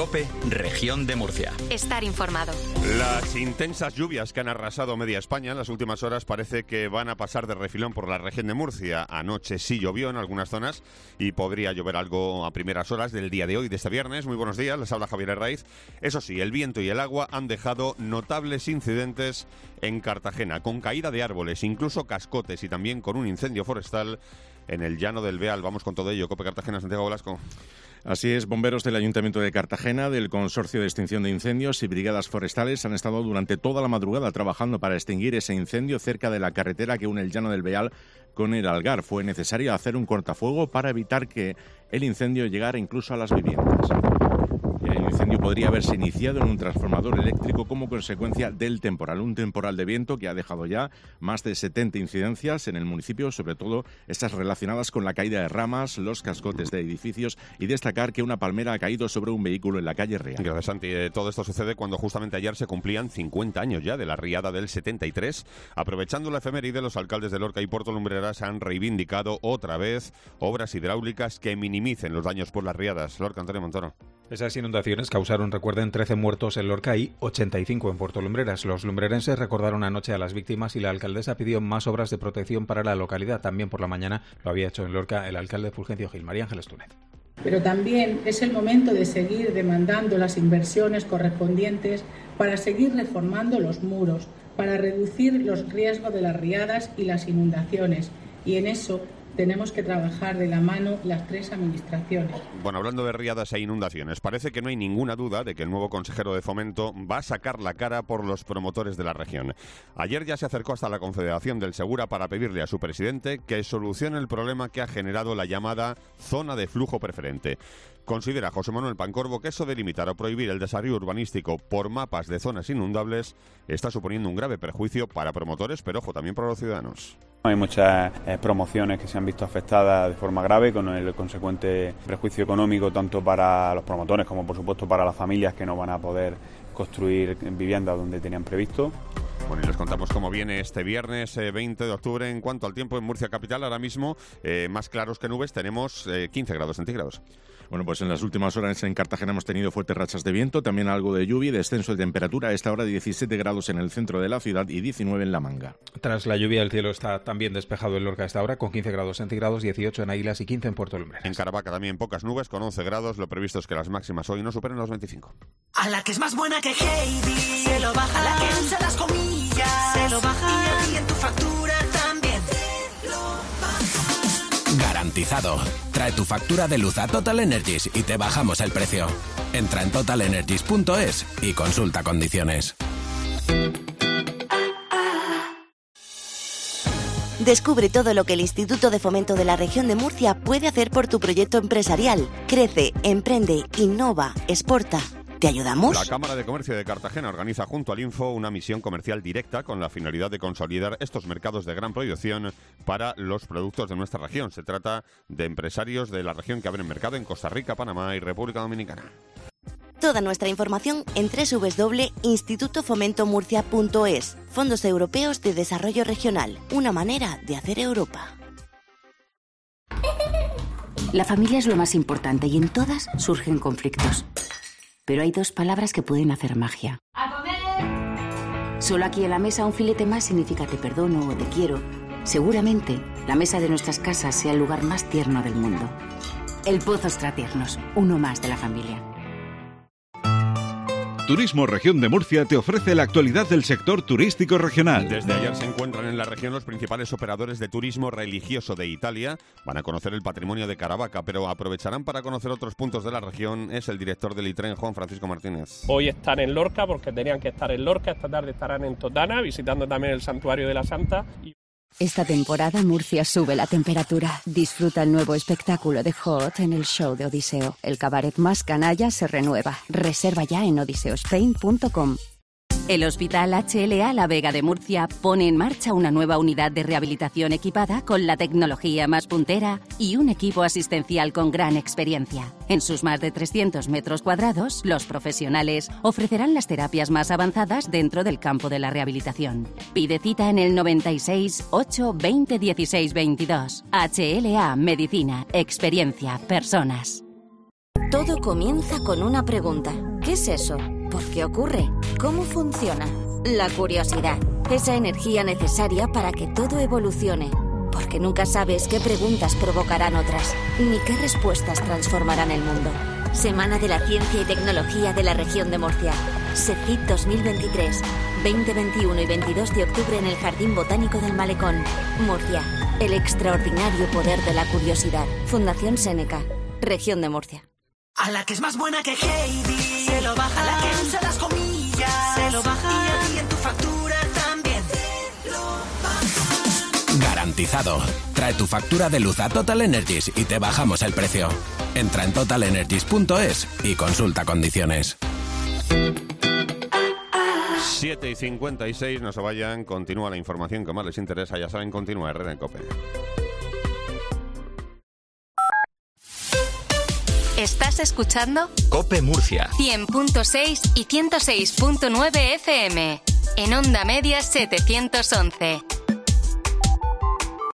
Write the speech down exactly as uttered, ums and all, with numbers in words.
COPE, Región de Murcia. Estar informado. Las intensas lluvias que han arrasado media España en las últimas horas parece que van a pasar de refilón por la región de Murcia. Anoche sí llovió en algunas zonas y podría llover algo a primeras horas del día de hoy, de este viernes. Muy buenos días, les habla Javier Herraiz. Eso sí, el viento y el agua han dejado notables incidentes en Cartagena, con caída de árboles, incluso cascotes y también con un incendio forestal en el llano del Beal. Vamos con todo ello. COPE Cartagena, Santiago Velasco. Así es, bomberos del Ayuntamiento de Cartagena, del Consorcio de Extinción de Incendios y brigadas forestales han estado durante toda la madrugada trabajando para extinguir ese incendio cerca de la carretera que une el llano del Beal con el Algar. Fue necesario hacer un cortafuego para evitar que el incendio llegara incluso a las viviendas. El incendio podría haberse iniciado en un transformador eléctrico como consecuencia del temporal, un temporal de viento que ha dejado ya más de setenta incidencias en el municipio, sobre todo estas relacionadas con la caída de ramas, los cascotes de edificios y destacar que una palmera ha caído sobre un vehículo en la calle Real. Gracias, Santi. Eh, todo esto sucede cuando justamente ayer se cumplían cincuenta años ya de la riada del setenta y tres. Aprovechando la efeméride, los alcaldes de Lorca y Puerto Lumbreras han reivindicado otra vez obras hidráulicas que minimicen los daños por las riadas. Lorca, Antonio Montoro. Esas inundaciones causaron, recuerden, trece muertos en Lorca y ochenta y cinco en Puerto Lumbreras. Los lumbrerenses recordaron anoche a las víctimas y la alcaldesa pidió más obras de protección para la localidad. También por la mañana lo había hecho en Lorca el alcalde Fulgencio Gil. María Ángeles Túnez. Pero también es el momento de seguir demandando las inversiones correspondientes para seguir reformando los muros, para reducir los riesgos de las riadas y las inundaciones. Y en eso tenemos que trabajar de la mano las tres administraciones. Bueno, hablando de riadas e inundaciones, parece que no hay ninguna duda de que el nuevo consejero de Fomento va a sacar la cara por los promotores de la región. Ayer ya se acercó hasta la Confederación del Segura para pedirle a su presidente que solucione el problema que ha generado la llamada zona de flujo preferente. Considera José Manuel Pancorbo que eso de limitar o prohibir el desarrollo urbanístico por mapas de zonas inundables está suponiendo un grave perjuicio para promotores, pero ojo, también para los ciudadanos. Hay muchas eh, promociones que se han visto afectadas de forma grave con el consecuente perjuicio económico tanto para los promotores como por supuesto para las familias que no van a poder construir viviendas donde tenían previsto. Bueno, y les contamos cómo viene este viernes eh, veinte de octubre en cuanto al tiempo en Murcia capital. Ahora mismo, eh, más claros que nubes, tenemos eh, quince grados centígrados. Bueno, pues en las últimas horas en Cartagena hemos tenido fuertes rachas de viento, también algo de lluvia y descenso de temperatura. A esta hora diecisiete grados en el centro de la ciudad y diecinueve en La Manga. Tras la lluvia, el cielo está también despejado en Lorca a esta hora, con quince grados centígrados, dieciocho en Águilas y quince en Puerto Lumbreras. En Caravaca también pocas nubes, con once grados. Lo previsto es que las máximas hoy no superen los veinticinco. A la que es más buena que Heidi, se lo baja. A la que usa las comillas, se lo baja. Y en tu factura también te lo baja. Garantizado. Trae tu factura de luz a Total Energies y te bajamos el precio. Entra en total energies punto es y consulta condiciones. Descubre todo lo que el Instituto de Fomento de la Región de Murcia puede hacer por tu proyecto empresarial. Crece, emprende, innova, exporta. ¿Te ayudamos? La Cámara de Comercio de Cartagena organiza junto al Info una misión comercial directa con la finalidad de consolidar estos mercados de gran proyección para los productos de nuestra región. Se trata de empresarios de la región que abren mercado en Costa Rica, Panamá y República Dominicana. Toda nuestra información en doble u doble u doble u punto instituto fomento murcia punto es. Fondos Europeos de Desarrollo Regional. Una manera de hacer Europa. La familia es lo más importante y en todas surgen conflictos. Pero hay dos palabras que pueden hacer magia. ¡A comer! Solo aquí en la mesa un filete más significa te perdono o te quiero. Seguramente la mesa de nuestras casas sea el lugar más tierno del mundo. El Pozo Extratiernos, uno más de la familia. Turismo Región de Murcia te ofrece la actualidad del sector turístico regional. Desde ayer se encuentran en la región los principales operadores de turismo religioso de Italia. Van a conocer el patrimonio de Caravaca, pero aprovecharán para conocer otros puntos de la región. Es el director del ITREN, Juan Francisco Martínez. Hoy están en Lorca porque tenían que estar en Lorca. Esta tarde estarán en Totana, visitando también el Santuario de la Santa. Y... Esta temporada Murcia sube la temperatura. Disfruta el nuevo espectáculo de Hot en el show de Odiseo. El cabaret más canalla se renueva. Reserva ya en odiseo spain punto com. El Hospital H L A La Vega de Murcia pone en marcha una nueva unidad de rehabilitación equipada con la tecnología más puntera y un equipo asistencial con gran experiencia. En sus más de trescientos metros cuadrados, los profesionales ofrecerán las terapias más avanzadas dentro del campo de la rehabilitación. Pide cita en el noventa y seis, ocho, veinte, dieciséis, veintidós. H L A Medicina, experiencia, personas. Todo comienza con una pregunta. ¿Qué es eso? ¿Por qué ocurre? ¿Cómo funciona? La curiosidad. Esa energía necesaria para que todo evolucione. Porque nunca sabes qué preguntas provocarán otras, ni qué respuestas transformarán el mundo. Semana de la Ciencia y Tecnología de la Región de Murcia. SECIT dos mil veintitrés. veinte, veintiuno y veintidós de octubre en el Jardín Botánico del Malecón. Murcia. El extraordinario poder de la curiosidad. Fundación Séneca. Región de Murcia. A la que es más buena que Heidi. Se lo baja. A la que usa las comillas. Se lo baja. Y a ti en tu factura también. Se lo baja. Garantizado. Trae tu factura de luz a Total Energies y te bajamos el precio. Entra en total energies punto es y consulta condiciones. siete y cincuenta y seis, no se vayan, continúa la información que más les interesa, ya saben, continúa R en COPE. ¿Estás escuchando? COPE Murcia. cien punto seis y ciento seis punto nueve F M. En onda media setecientos once.